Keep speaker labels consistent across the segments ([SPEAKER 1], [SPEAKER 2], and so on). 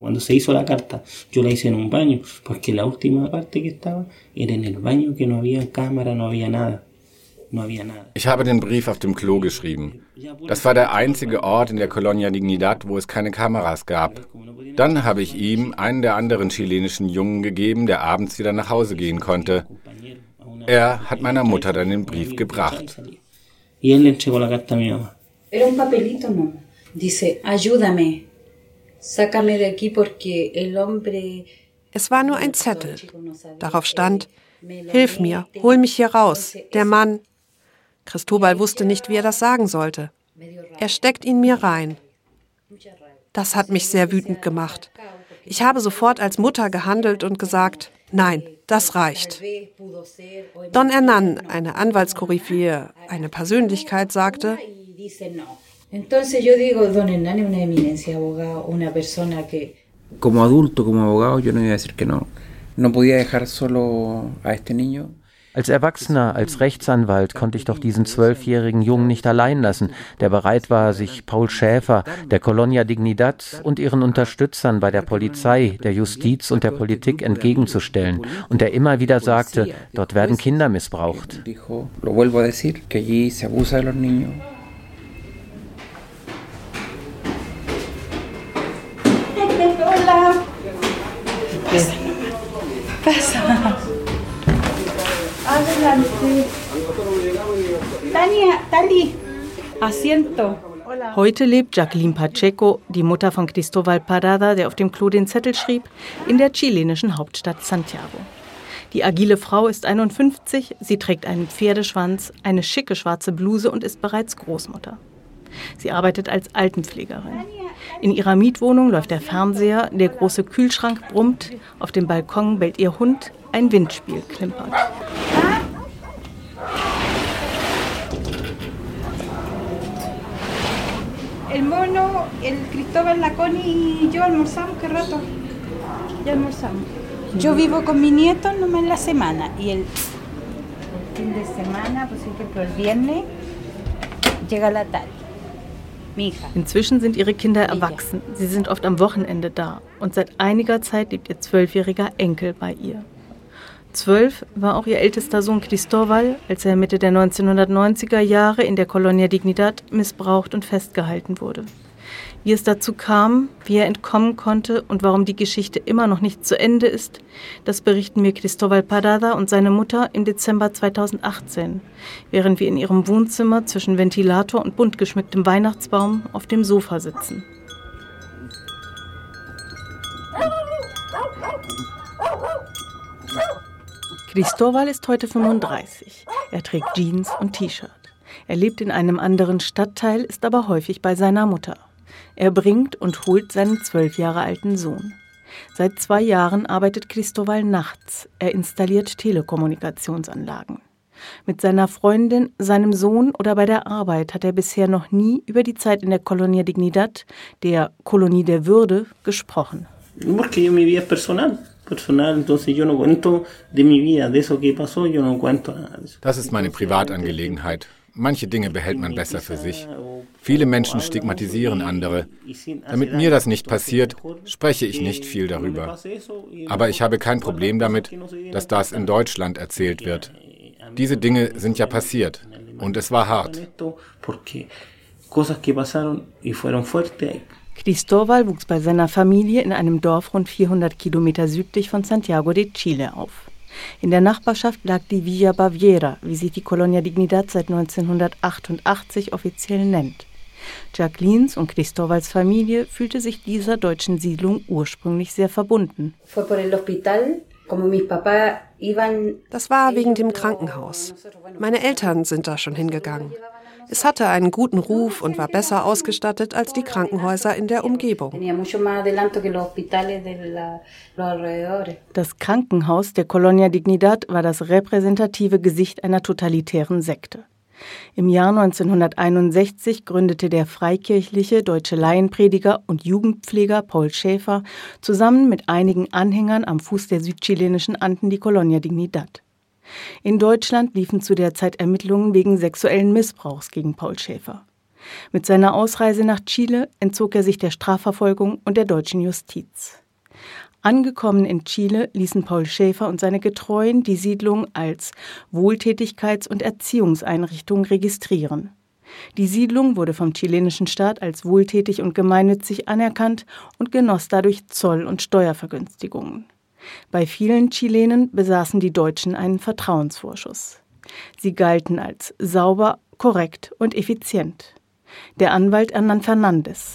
[SPEAKER 1] Cuando se hizo la carta, yo la hice en un baño, porque la última parte que estaba era en el baño, que no había cámara, no había nada.
[SPEAKER 2] Ich habe den Brief auf dem Klo geschrieben. Das war der einzige Ort in der Colonia Dignidad, wo es keine Kameras gab. Dann habe ich ihm einen der anderen chilenischen Jungen gegeben, der abends wieder nach Hause gehen konnte. Er hat meiner Mutter dann den Brief gebracht.
[SPEAKER 3] Era un papelito, no. Dice, ayúdame, sácame de aquí porque el hombre...
[SPEAKER 4] Es war nur ein Zettel. Darauf stand, hilf mir, hol mich hier raus, der Mann. Cristóbal wusste nicht, wie er das sagen sollte. Er steckt ihn mir rein. Das hat mich sehr wütend gemacht. Ich habe sofort als Mutter gehandelt und gesagt, nein, das reicht. Don Hernán, eine Anwaltskoryphäe, eine Persönlichkeit, sagte,
[SPEAKER 5] como adulto, como abogado, yo no iba a decir que no. No podía dejar solo a este niño.
[SPEAKER 6] Als Erwachsener, als Rechtsanwalt konnte ich doch diesen 12-jährigen Jungen nicht allein lassen, der bereit war, sich Paul Schäfer, der Colonia Dignidad und ihren Unterstützern bei der Polizei, der Justiz und der Politik entgegenzustellen und der immer wieder sagte, dort werden Kinder missbraucht.
[SPEAKER 3] Adelante. Tania, Tali, asiento.
[SPEAKER 7] Heute lebt Jacqueline Pacheco, die Mutter von Cristóbal Parada, der auf dem Klo den Zettel schrieb, in der chilenischen Hauptstadt Santiago. Die agile Frau ist 51, sie trägt einen Pferdeschwanz, eine schicke schwarze Bluse und ist bereits Großmutter. Sie arbeitet als Altenpflegerin. In ihrer Mietwohnung läuft der Fernseher, der große Kühlschrank brummt, auf dem Balkon bellt ihr Hund, ein Windspiel klimpert.
[SPEAKER 3] El mono, el Cristóbal, la Connie y yo almorzamos, ¿qué rato? Ya almorzamos. Yo vivo con mi nieto nomás en la semana y el fin de semana, por ejemplo, el viernes, llega la Tali.
[SPEAKER 7] Inzwischen sind ihre Kinder erwachsen. Sie sind oft am Wochenende da. Und seit einiger Zeit lebt ihr 12-jähriger Enkel bei ihr. 12 war auch ihr ältester Sohn Cristóbal, als er Mitte der 1990er Jahre in der Colonia Dignidad missbraucht und festgehalten wurde. Wie es dazu kam, wie er entkommen konnte und warum die Geschichte immer noch nicht zu Ende ist, das berichten mir Cristóbal Parada und seine Mutter im Dezember 2018, während wir in ihrem Wohnzimmer zwischen Ventilator und bunt geschmücktem Weihnachtsbaum auf dem Sofa sitzen. Cristóbal ist heute 35. Er trägt Jeans und T-Shirt. Er lebt in einem anderen Stadtteil, ist aber häufig bei seiner Mutter. Er bringt und holt seinen 12 Jahre alten Sohn. Seit 2 Jahren arbeitet Cristóbal nachts. Er installiert Telekommunikationsanlagen. Mit seiner Freundin, seinem Sohn oder bei der Arbeit hat er bisher noch nie über die Zeit in der Colonia Dignidad, der Kolonie der Würde, gesprochen.
[SPEAKER 1] Porque mi vida es personal, entonces yo no cuento de mi vida, de eso que pasó, yo no cuento nada de eso.
[SPEAKER 2] Das ist meine Privatangelegenheit. Manche Dinge behält man besser für sich. Viele Menschen stigmatisieren andere. Damit mir das nicht passiert, spreche ich nicht viel darüber. Aber ich habe kein Problem damit, dass das in Deutschland erzählt wird. Diese Dinge sind ja passiert und es war hart.
[SPEAKER 7] Cristóbal wuchs bei seiner Familie in einem Dorf rund 400 Kilometer südlich von Santiago de Chile auf. In der Nachbarschaft lag die Villa Baviera, wie sich die Colonia Dignidad seit 1988 offiziell nennt. Jacquelines und Cristóbals Familie fühlte sich dieser deutschen Siedlung ursprünglich sehr verbunden.
[SPEAKER 4] Das war wegen dem Krankenhaus. Meine Eltern sind da schon hingegangen. Es hatte einen guten Ruf und war besser ausgestattet als die Krankenhäuser in der Umgebung.
[SPEAKER 7] Das Krankenhaus der Colonia Dignidad war das repräsentative Gesicht einer totalitären Sekte. Im Jahr 1961 gründete der freikirchliche deutsche Laienprediger und Jugendpfleger Paul Schäfer zusammen mit einigen Anhängern am Fuß der südchilenischen Anden die Colonia Dignidad. In Deutschland liefen zu der Zeit Ermittlungen wegen sexuellen Missbrauchs gegen Paul Schäfer. Mit seiner Ausreise nach Chile entzog er sich der Strafverfolgung und der deutschen Justiz. Angekommen in Chile ließen Paul Schaefer und seine Getreuen die Siedlung als Wohltätigkeits- und Erziehungseinrichtung registrieren. Die Siedlung wurde vom chilenischen Staat als wohltätig und gemeinnützig anerkannt und genoss dadurch Zoll- und Steuervergünstigungen. Bei vielen Chilenen besaßen die Deutschen einen Vertrauensvorschuss. Sie galten als sauber, korrekt und effizient. Der Anwalt Hernán Fernández.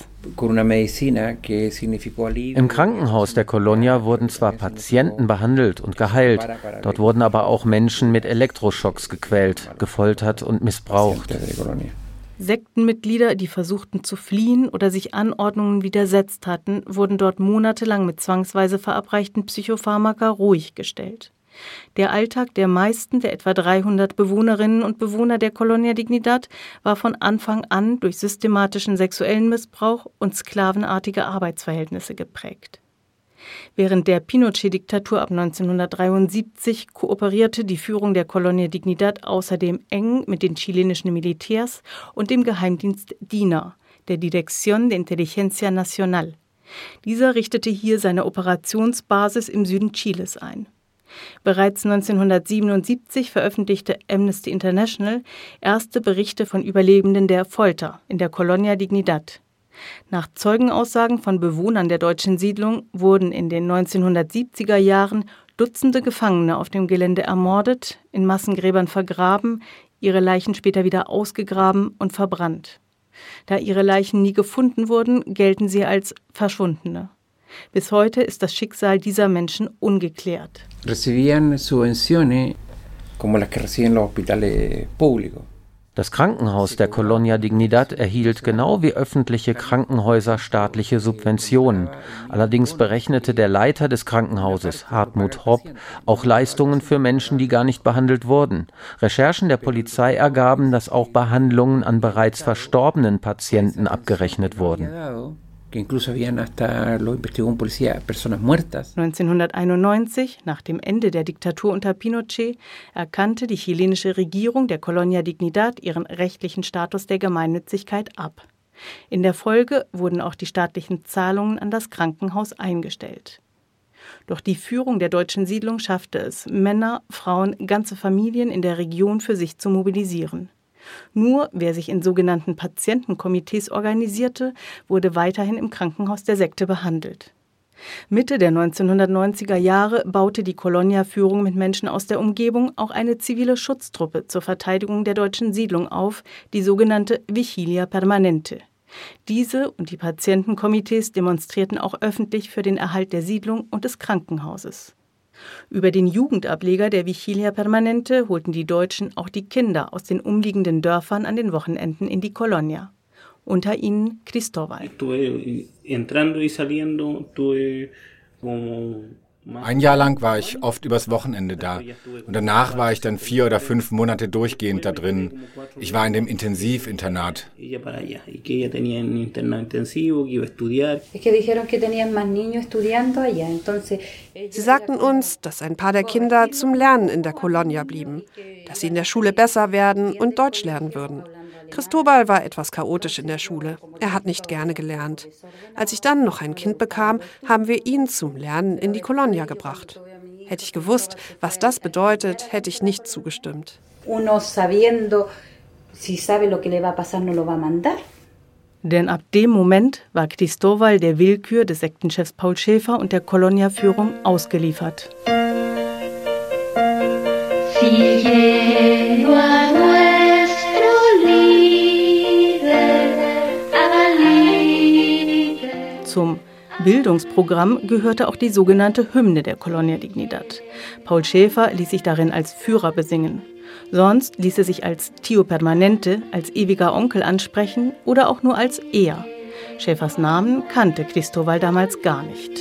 [SPEAKER 6] Im Krankenhaus der Colonia wurden zwar Patienten behandelt und geheilt, dort wurden aber auch Menschen mit Elektroschocks gequält, gefoltert und missbraucht.
[SPEAKER 7] Sektenmitglieder, die versuchten zu fliehen oder sich Anordnungen widersetzt hatten, wurden dort monatelang mit zwangsweise verabreichten Psychopharmaka ruhig gestellt. Der Alltag der meisten der etwa 300 Bewohnerinnen und Bewohner der Colonia Dignidad war von Anfang an durch systematischen sexuellen Missbrauch und sklavenartige Arbeitsverhältnisse geprägt. Während der Pinochet-Diktatur ab 1973 kooperierte die Führung der Colonia Dignidad außerdem eng mit den chilenischen Militärs und dem Geheimdienst DINA, der Dirección de Inteligencia Nacional. Dieser richtete hier seine Operationsbasis im Süden Chiles ein. Bereits 1977 veröffentlichte Amnesty International erste Berichte von Überlebenden der Folter in der Colonia Dignidad. Nach Zeugenaussagen von Bewohnern der deutschen Siedlung wurden in den 1970er Jahren Dutzende Gefangene auf dem Gelände ermordet, in Massengräbern vergraben, ihre Leichen später wieder ausgegraben und verbrannt. Da ihre Leichen nie gefunden wurden, gelten sie als Verschwundene. Bis heute ist das Schicksal dieser Menschen ungeklärt.
[SPEAKER 5] Recibían subvenciones como las que reciben los hospitales públicos.
[SPEAKER 6] Das Krankenhaus der Colonia Dignidad erhielt genau wie öffentliche Krankenhäuser staatliche Subventionen. Allerdings berechnete der Leiter des Krankenhauses, Hartmut Hopp, auch Leistungen für Menschen, die gar nicht behandelt wurden. Recherchen der Polizei ergaben, dass auch Behandlungen an bereits verstorbenen Patienten abgerechnet wurden.
[SPEAKER 7] 1991, nach dem Ende der Diktatur unter Pinochet, erkannte die chilenische Regierung der Colonia Dignidad ihren rechtlichen Status der Gemeinnützigkeit ab. In der Folge wurden auch die staatlichen Zahlungen an das Krankenhaus eingestellt. Doch die Führung der deutschen Siedlung schaffte es, Männer, Frauen, ganze Familien in der Region für sich zu mobilisieren. Nur wer sich in sogenannten Patientenkomitees organisierte, wurde weiterhin im Krankenhaus der Sekte behandelt. Mitte der 1990er Jahre baute die Colonia-Führung mit Menschen aus der Umgebung auch eine zivile Schutztruppe zur Verteidigung der deutschen Siedlung auf, die sogenannte Vigilia Permanente. Diese und die Patientenkomitees demonstrierten auch öffentlich für den Erhalt der Siedlung und des Krankenhauses. Über den Jugendableger der Vigilia Permanente holten die Deutschen auch die Kinder aus den umliegenden Dörfern an den Wochenenden in die Colonia. Unter ihnen Cristóbal.
[SPEAKER 2] Ein Jahr lang war ich oft übers Wochenende da und danach war ich dann 4 oder 5 Monate durchgehend da drin. Ich war in dem Intensivinternat.
[SPEAKER 4] Sie sagten uns, dass ein paar der Kinder zum Lernen in der Colonia blieben, dass sie in der Schule besser werden und Deutsch lernen würden. Cristóbal war etwas chaotisch in der Schule. Er hat nicht gerne gelernt. Als ich dann noch ein Kind bekam, haben wir ihn zum Lernen in die Colonia gebracht. Hätte ich gewusst, was das bedeutet, hätte ich nicht zugestimmt.
[SPEAKER 7] Denn ab dem Moment war Cristóbal der Willkür des Sektenchefs Paul Schaefer und der Colonia-Führung ausgeliefert. Zum Bildungsprogramm gehörte auch die sogenannte Hymne der Colonia Dignidad. Paul Schaefer ließ sich darin als Führer besingen. Sonst ließ er sich als Tío Permanente, als ewiger Onkel ansprechen oder auch nur als er. Schaefers Namen kannte Cristóbal damals gar nicht.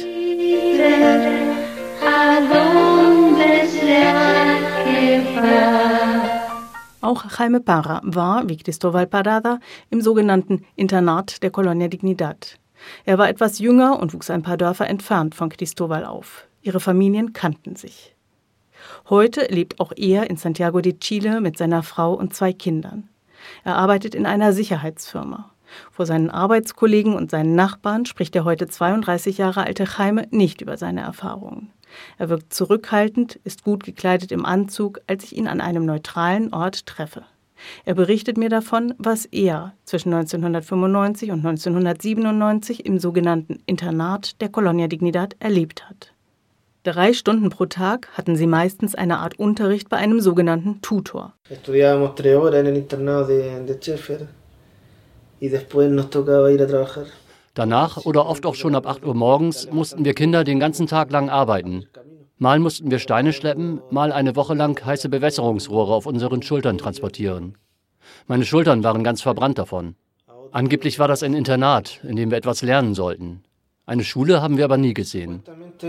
[SPEAKER 7] Auch Jaime Parra war, wie Cristóbal Parada, im sogenannten Internat der Colonia Dignidad. Er war etwas jünger und wuchs ein paar Dörfer entfernt von Cristóbal auf. Ihre Familien kannten sich. Heute lebt auch er in Santiago de Chile mit seiner Frau und 2 Kindern. Er arbeitet in einer Sicherheitsfirma. Vor seinen Arbeitskollegen und seinen Nachbarn spricht der heute 32 Jahre alte Jaime nicht über seine Erfahrungen. Er wirkt zurückhaltend, ist gut gekleidet im Anzug, als ich ihn an einem neutralen Ort treffe. Er berichtet mir davon, was er zwischen 1995 und 1997 im sogenannten Internat der Colonia Dignidad erlebt hat. 3 Stunden pro Tag hatten sie meistens eine Art Unterricht bei einem sogenannten Tutor.
[SPEAKER 8] Estudiábamos 3 horas en el internado de Schäfer y después nos tocaba ir a trabajar.
[SPEAKER 9] Danach oder oft auch schon ab 8 Uhr morgens mussten wir Kinder den ganzen Tag lang arbeiten. Mal mussten wir Steine schleppen, mal eine Woche lang heiße Bewässerungsrohre auf unseren Schultern transportieren. Meine Schultern waren ganz verbrannt davon. Angeblich war das ein Internat, in dem wir etwas lernen sollten. Eine Schule haben wir aber nie gesehen.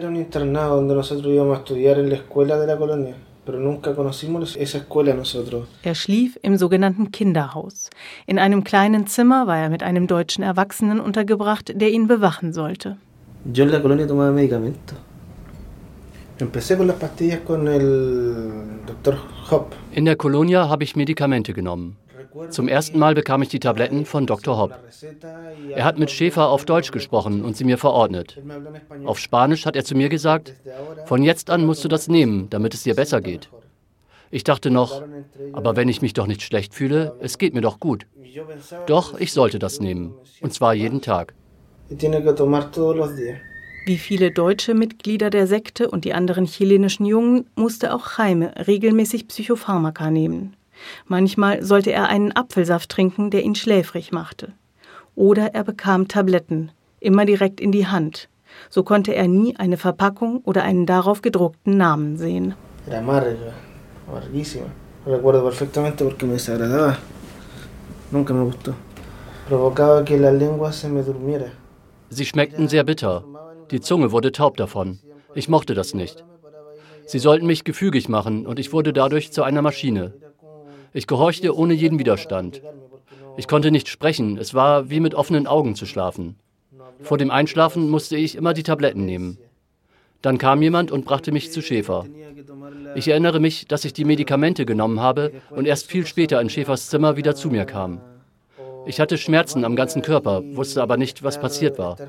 [SPEAKER 7] Er schlief im sogenannten Kinderhaus. In einem kleinen Zimmer war er mit einem deutschen Erwachsenen untergebracht, der ihn bewachen sollte.
[SPEAKER 8] Yo en la colonia tomaba medicamentos. Empecé con las pastillas con el Dr. Hopp.
[SPEAKER 9] In der Colonia habe ich Medikamente genommen. Zum ersten Mal bekam ich die Tabletten von Dr. Hopp. Er hat mit Schäfer auf Deutsch gesprochen und sie mir verordnet. Auf Spanisch hat er zu mir gesagt, von jetzt an musst du das nehmen, damit es dir besser geht. Ich dachte noch, aber wenn ich mich doch nicht schlecht fühle, es geht mir doch gut. Doch, ich sollte das nehmen, und zwar jeden Tag.
[SPEAKER 7] Wie viele deutsche Mitglieder der Sekte und die anderen chilenischen Jungen musste auch Jaime regelmäßig Psychopharmaka nehmen. Manchmal sollte er einen Apfelsaft trinken, der ihn schläfrig machte. Oder er bekam Tabletten, immer direkt in die Hand. So konnte er nie eine Verpackung oder einen darauf gedruckten Namen sehen.
[SPEAKER 8] Era amarga, amarguísima. Recuerdo perfectamente porque me desagradaba. Nunca me gustó. Provocaba que la lengua se me durmiera.
[SPEAKER 9] Sie schmeckten sehr bitter. Die Zunge wurde taub davon. Ich mochte das nicht. Sie sollten mich gefügig machen und ich wurde dadurch zu einer Maschine. Ich gehorchte ohne jeden Widerstand. Ich konnte nicht sprechen, es war wie mit offenen Augen zu schlafen. Vor dem Einschlafen musste ich immer die Tabletten nehmen. Dann kam jemand und brachte mich zu Schäfer. Ich erinnere mich, dass ich die Medikamente genommen habe und erst viel später in Schäfers Zimmer wieder zu mir kam. Ich hatte Schmerzen am ganzen Körper, wusste aber nicht, was passiert war.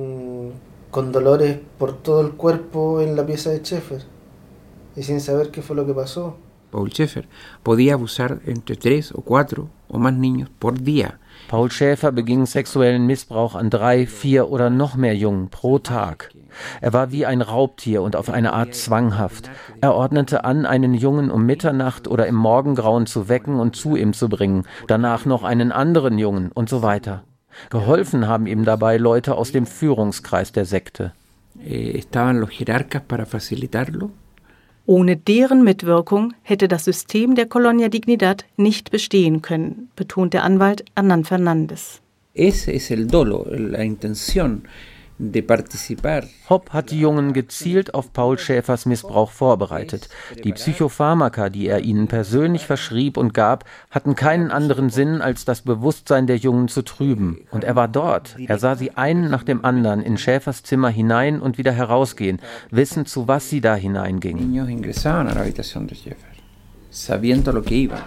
[SPEAKER 8] Con dolores por todo el cuerpo en la pieza de Schäfer y sin saber qué fue lo que pasó.
[SPEAKER 5] Paul Schäfer podía abusar entre 3 o 4 o más niños por día.
[SPEAKER 6] Paul Schäfer beging sexuellen Missbrauch an 3, 4 oder noch mehr Jungen pro Tag. Er war wie ein Raubtier und auf eine Art zwanghaft. Er ordnete an, einen Jungen um Mitternacht oder im Morgengrauen zu wecken und zu ihm zu bringen, danach noch einen anderen Jungen und so weiter. Geholfen haben ihm dabei Leute aus dem Führungskreis der Sekte.
[SPEAKER 5] Estaban los jerarcas para facilitarlo.
[SPEAKER 7] Ohne deren Mitwirkung hätte das System der Colonia Dignidad nicht bestehen können, betont der Anwalt Hernán Fernández.
[SPEAKER 5] Ese es el dolo, la intención de participar.
[SPEAKER 6] Hopp hat die Jungen gezielt auf Paul Schäfers Missbrauch vorbereitet. Die Psychopharmaka, die er ihnen persönlich verschrieb und gab, hatten keinen anderen Sinn, als das Bewusstsein der Jungen zu trüben. Und er war dort. Er sah sie einen nach dem anderen in Schäfers Zimmer hinein und wieder herausgehen, wissend, zu was sie da hineingingen.
[SPEAKER 5] Niños ingresaban a la habitación de Schäfer, sabiendo lo que iban.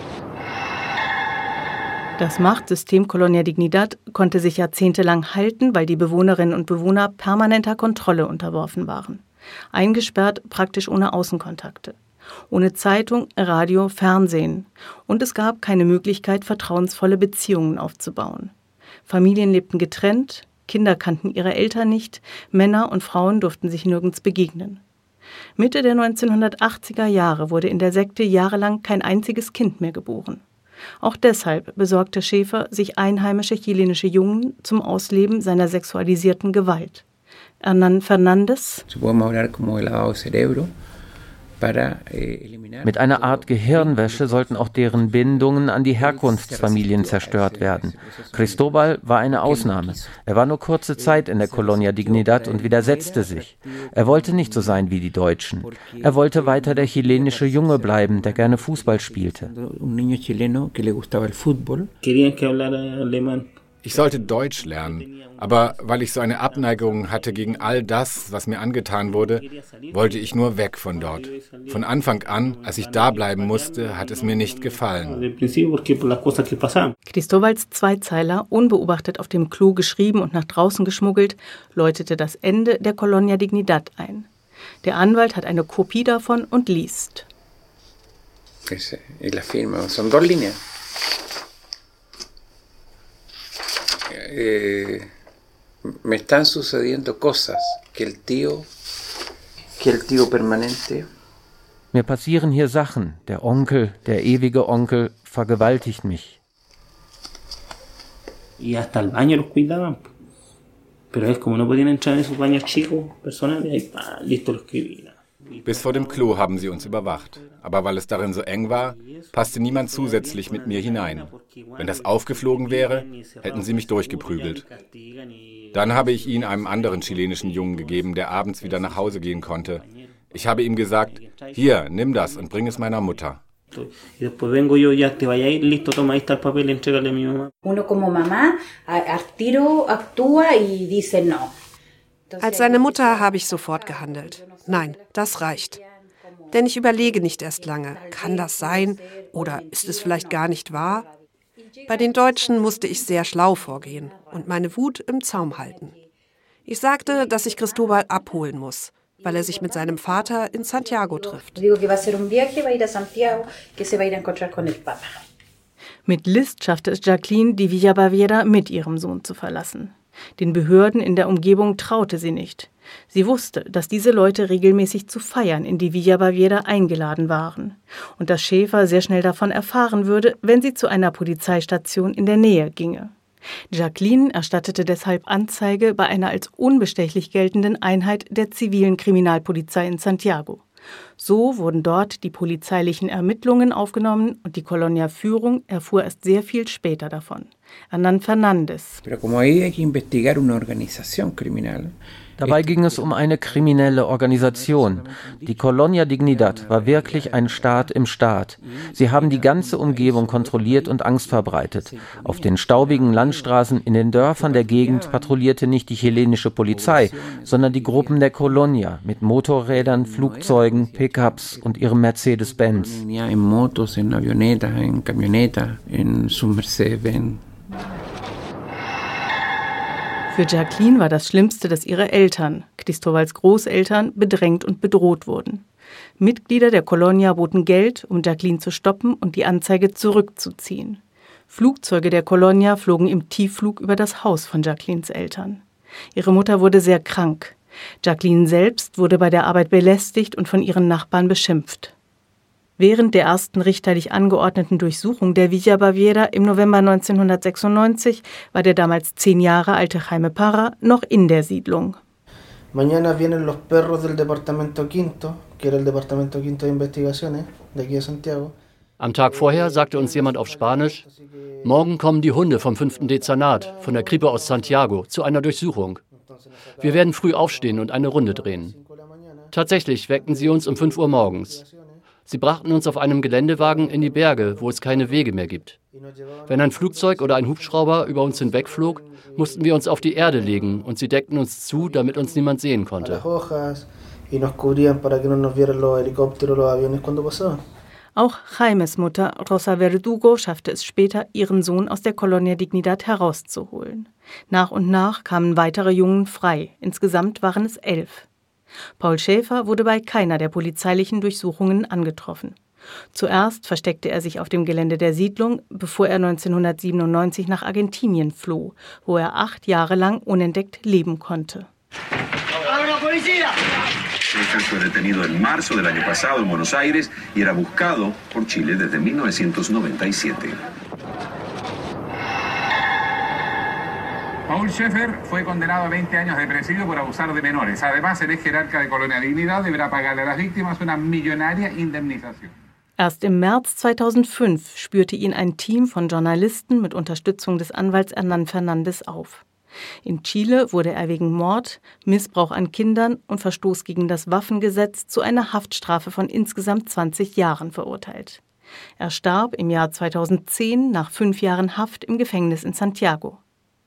[SPEAKER 7] Das Machtsystem Colonia Dignidad konnte sich jahrzehntelang halten, weil die Bewohnerinnen und Bewohner permanenter Kontrolle unterworfen waren. Eingesperrt, praktisch ohne Außenkontakte. Ohne Zeitung, Radio, Fernsehen. Und es gab keine Möglichkeit, vertrauensvolle Beziehungen aufzubauen. Familien lebten getrennt, Kinder kannten ihre Eltern nicht, Männer und Frauen durften sich nirgends begegnen. Mitte der 1980er Jahre wurde in der Sekte jahrelang kein einziges Kind mehr geboren. Auch deshalb besorgte Schäfer sich einheimische chilenische Jungen zum Ausleben seiner sexualisierten Gewalt. Hernán Fernández.
[SPEAKER 6] Mit einer Art Gehirnwäsche sollten auch deren Bindungen an die Herkunftsfamilien zerstört werden. Cristóbal war eine Ausnahme. Er war nur kurze Zeit in der Colonia Dignidad und widersetzte sich. Er wollte nicht so sein wie die Deutschen. Er wollte weiter der chilenische Junge bleiben, der gerne Fußball spielte.
[SPEAKER 2] Ich sollte Deutsch lernen, aber weil ich so eine Abneigung hatte gegen all das, was mir angetan wurde, wollte ich nur weg von dort. Von Anfang an, als ich da bleiben musste, hat es mir nicht gefallen.
[SPEAKER 7] Cristóbals Zweizeiler, unbeobachtet auf dem Klo geschrieben und nach draußen geschmuggelt, läutete das Ende der Colonia Dignidad ein. Der Anwalt hat eine Kopie davon und liest.
[SPEAKER 5] La firma, son 2 líneas. Me están sucediendo cosas que el tío permanente.
[SPEAKER 6] Mir passieren hier Sachen. Der Onkel, der ewige Onkel, vergewaltigt mich.
[SPEAKER 1] Y hasta el baño los cuidaban. Pero es como no podían entrar en esos baños chicos, personales, ahí, listo, lo escribían.
[SPEAKER 2] Bis vor dem Klo haben sie uns überwacht. Aber weil es darin so eng war, passte niemand zusätzlich mit mir hinein. Wenn das aufgeflogen wäre, hätten sie mich durchgeprügelt. Dann habe ich ihn einem anderen chilenischen Jungen gegeben, der abends wieder nach Hause gehen konnte. Ich habe ihm gesagt, hier, nimm das und bring es meiner Mutter.
[SPEAKER 4] Als seine Mutter habe ich sofort gehandelt. Nein, das reicht. Denn ich überlege nicht erst lange, kann das sein oder ist es vielleicht gar nicht wahr? Bei den Deutschen musste ich sehr schlau vorgehen und meine Wut im Zaum halten. Ich sagte, dass ich Cristóbal abholen muss, weil er sich mit seinem Vater in Santiago trifft.
[SPEAKER 7] Mit List schaffte es Jacqueline, die Villa Baviera mit ihrem Sohn zu verlassen. Den Behörden in der Umgebung traute sie nicht. Sie wusste, dass diese Leute regelmäßig zu Feiern in die Villa Baviera eingeladen waren und dass Schäfer sehr schnell davon erfahren würde, wenn sie zu einer Polizeistation in der Nähe ginge. Jacqueline erstattete deshalb Anzeige bei einer als unbestechlich geltenden Einheit der zivilen Kriminalpolizei in Santiago. So wurden dort die polizeilichen Ermittlungen aufgenommen und die Colonia-Führung erfuhr erst sehr viel später davon. Hernán Fernández.
[SPEAKER 6] Dabei ging es um eine kriminelle Organisation. Die Colonia Dignidad war wirklich ein Staat im Staat. Sie haben die ganze Umgebung kontrolliert und Angst verbreitet. Auf den staubigen Landstraßen in den Dörfern der Gegend patrouillierte nicht die chilenische Polizei, sondern die Gruppen der Colonia mit Motorrädern, Flugzeugen, Pickups und ihrem Mercedes-Benz.
[SPEAKER 7] Für Jacqueline war das Schlimmste, dass ihre Eltern, Cristóbals Großeltern, bedrängt und bedroht wurden. Mitglieder der Colonia boten Geld, um Jacqueline zu stoppen und die Anzeige zurückzuziehen. Flugzeuge der Colonia flogen im Tiefflug über das Haus von Jacquelines Eltern. Ihre Mutter wurde sehr krank. Jacqueline selbst wurde bei der Arbeit belästigt und von ihren Nachbarn beschimpft. Während der ersten richterlich angeordneten Durchsuchung der Villa Baviera im November 1996 war der damals 10 Jahre alte Jaime Parra noch in der Siedlung.
[SPEAKER 8] Mañana vienen los perros del Departamento Quinto, que era el Departamento Quinto de Investigaciones, de aquí de Santiago.
[SPEAKER 9] Am Tag vorher sagte uns jemand auf Spanisch, morgen kommen die Hunde vom 5. Dezernat, von der Kripo aus Santiago, zu einer Durchsuchung. Wir werden früh aufstehen und eine Runde drehen. Tatsächlich weckten sie uns um 5 Uhr morgens. Sie brachten uns auf einem Geländewagen in die Berge, wo es keine Wege mehr gibt. Wenn ein Flugzeug oder ein Hubschrauber über uns hinwegflog, mussten wir uns auf die Erde legen und sie deckten uns zu, damit uns niemand sehen konnte.
[SPEAKER 7] Auch Jaimes Mutter, Rosa Verdugo, schaffte es später, ihren Sohn aus der Colonia Dignidad herauszuholen. Nach und nach kamen weitere Jungen frei. Insgesamt waren es 11. Paul Schäfer wurde bei keiner der polizeilichen Durchsuchungen angetroffen. Zuerst versteckte er sich auf dem Gelände der Siedlung, bevor er 1997 nach Argentinien floh, wo er 8 Jahre lang unentdeckt leben konnte.
[SPEAKER 10] Schäfer fue detenido en marzo del año pasado en Buenos Aires y era buscado por Chile desde 1997.
[SPEAKER 11] Paul Schäfer fue condenado a 20 años de presidio por abusar de menores. Además, el ex jerarca de Colonia Dignidad deberá pagarle a las víctimas una millonaria indemnización.
[SPEAKER 7] Erst im März 2005 spürte ihn ein Team von Journalisten mit Unterstützung des Anwalts Hernán Fernández auf. In Chile wurde er wegen Mord, Missbrauch an Kindern und Verstoß gegen das Waffengesetz zu einer Haftstrafe von insgesamt 20 Jahren verurteilt. Er starb im Jahr 2010 nach 5 Jahren Haft im Gefängnis in Santiago.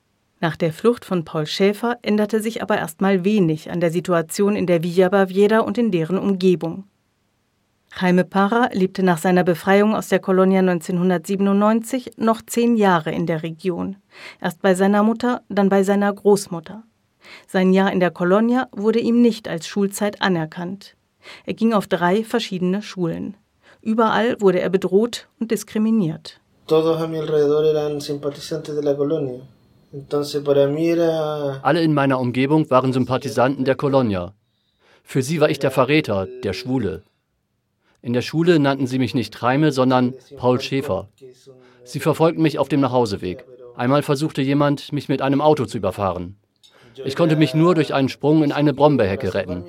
[SPEAKER 7] Nach der Flucht von Paul Schäfer änderte sich aber erstmal wenig an der Situation in der Villa Baviera und in deren Umgebung. Jaime Parra lebte nach seiner Befreiung aus der Colonia 1997 noch 10 Jahre in der Region. Erst bei seiner Mutter, dann bei seiner Großmutter. Sein Jahr in der Colonia wurde ihm nicht als Schulzeit anerkannt. Er ging auf 3 verschiedene Schulen. Überall wurde er bedroht und diskriminiert.
[SPEAKER 8] Todos a mi alrededor eran simpatizantes de la Colonia. Entonces para mí era...
[SPEAKER 9] Alle in meiner Umgebung waren Sympathisanten der Colonia. Für sie war ich der Verräter, der Schwule. In der Schule nannten sie mich nicht Jaime, sondern Paul Schäfer. Sie verfolgten mich auf dem Nachhauseweg. Einmal versuchte jemand, mich mit einem Auto zu überfahren. Ich konnte mich nur durch einen Sprung in eine Brombeerhecke retten.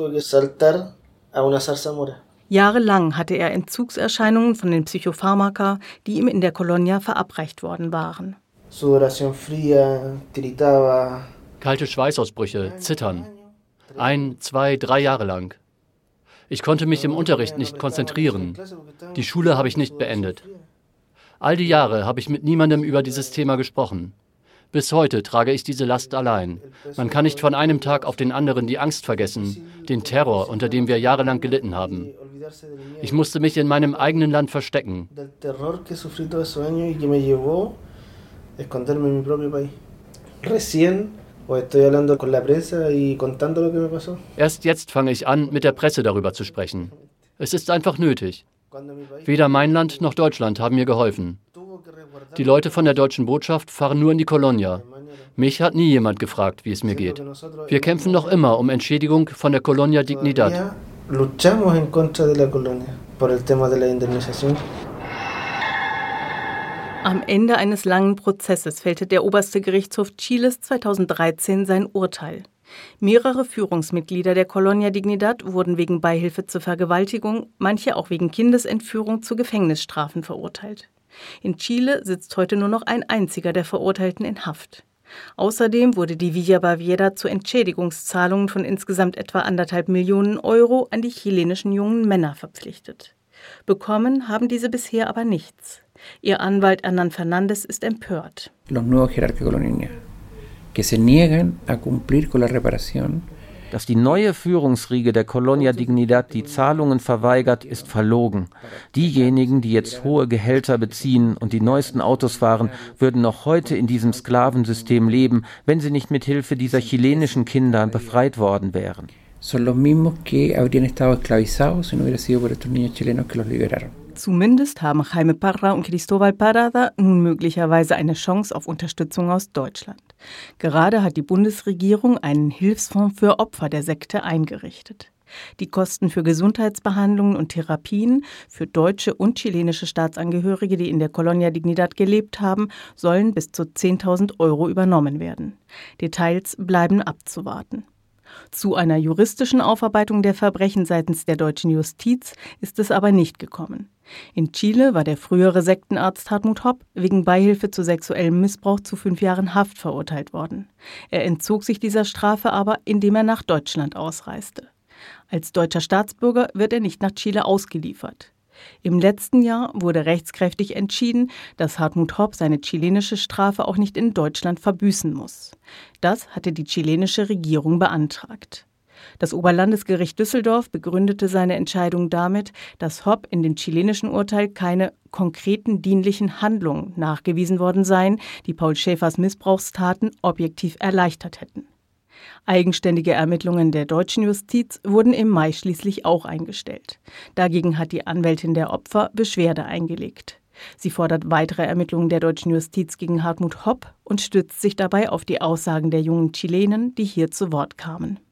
[SPEAKER 7] Jahrelang hatte er Entzugserscheinungen von den Psychopharmaka, die ihm in der Colonia verabreicht worden waren.
[SPEAKER 9] Kalte Schweißausbrüche, Zittern. 1, 2, 3 Jahre lang. Ich konnte mich im Unterricht nicht konzentrieren. Die Schule habe ich nicht beendet. All die Jahre habe ich mit niemandem über dieses Thema gesprochen. Bis heute trage ich diese Last allein. Man kann nicht von einem Tag auf den anderen die Angst vergessen, den Terror, unter dem wir jahrelang gelitten haben. Ich musste mich in meinem eigenen Land verstecken. Erst jetzt fange ich an, mit der Presse darüber zu sprechen. Es ist einfach nötig. Weder mein Land noch Deutschland haben mir geholfen. Die Leute von der deutschen Botschaft fahren nur in die Colonia. Mich hat nie jemand gefragt, wie es mir geht. Wir kämpfen noch immer um Entschädigung von der Colonia Dignidad.
[SPEAKER 7] Am Ende eines langen Prozesses fällte der oberste Gerichtshof Chiles 2013 sein Urteil. Mehrere Führungsmitglieder der Colonia Dignidad wurden wegen Beihilfe zur Vergewaltigung, manche auch wegen Kindesentführung zu Gefängnisstrafen verurteilt. In Chile sitzt heute nur noch ein einziger der Verurteilten in Haft. Außerdem wurde die Villa Baviera zu Entschädigungszahlungen von insgesamt etwa 1,5 Millionen Euro an die chilenischen jungen Männer verpflichtet. Bekommen haben diese bisher aber nichts. Ihr Anwalt Hernán Fernández ist empört.
[SPEAKER 5] Los nuevos jerarcas coloniales, que se niegan a cumplir con la reparación.
[SPEAKER 6] Dass die neue Führungsriege der Colonia Dignidad die Zahlungen verweigert, ist verlogen. Diejenigen, die jetzt hohe Gehälter beziehen und die neuesten Autos fahren, würden noch heute in diesem Sklavensystem leben, wenn sie nicht mit Hilfe dieser chilenischen Kinder befreit worden wären.
[SPEAKER 5] Son los mismos que habrían estado esclavizados si no hubiera sido por estos niños chilenos que los liberaron.
[SPEAKER 7] Zumindest haben Jaime Parra und Cristóbal Parada nun möglicherweise eine Chance auf Unterstützung aus Deutschland. Gerade hat die Bundesregierung einen Hilfsfonds für Opfer der Sekte eingerichtet. Die Kosten für Gesundheitsbehandlungen und Therapien für deutsche und chilenische Staatsangehörige, die in der Colonia Dignidad gelebt haben, sollen bis zu 10.000 Euro übernommen werden. Details bleiben abzuwarten. Zu einer juristischen Aufarbeitung der Verbrechen seitens der deutschen Justiz ist es aber nicht gekommen. In Chile war der frühere Sektenarzt Hartmut Hopp wegen Beihilfe zu sexuellem Missbrauch zu 5 Jahren Haft verurteilt worden. Er entzog sich dieser Strafe aber, indem er nach Deutschland ausreiste. Als deutscher Staatsbürger wird er nicht nach Chile ausgeliefert. Im letzten Jahr wurde rechtskräftig entschieden, dass Hartmut Hopp seine chilenische Strafe auch nicht in Deutschland verbüßen muss. Das hatte die chilenische Regierung beantragt. Das Oberlandesgericht Düsseldorf begründete seine Entscheidung damit, dass Hopp in dem chilenischen Urteil keine konkreten dienlichen Handlungen nachgewiesen worden seien, die Paul Schäfers Missbrauchstaten objektiv erleichtert hätten. Eigenständige Ermittlungen der deutschen Justiz wurden im Mai schließlich auch eingestellt. Dagegen hat die Anwältin der Opfer Beschwerde eingelegt. Sie fordert weitere Ermittlungen der deutschen Justiz gegen Hartmut Hopp und stützt sich dabei auf die Aussagen der jungen Chilenen, die hier zu Wort kamen.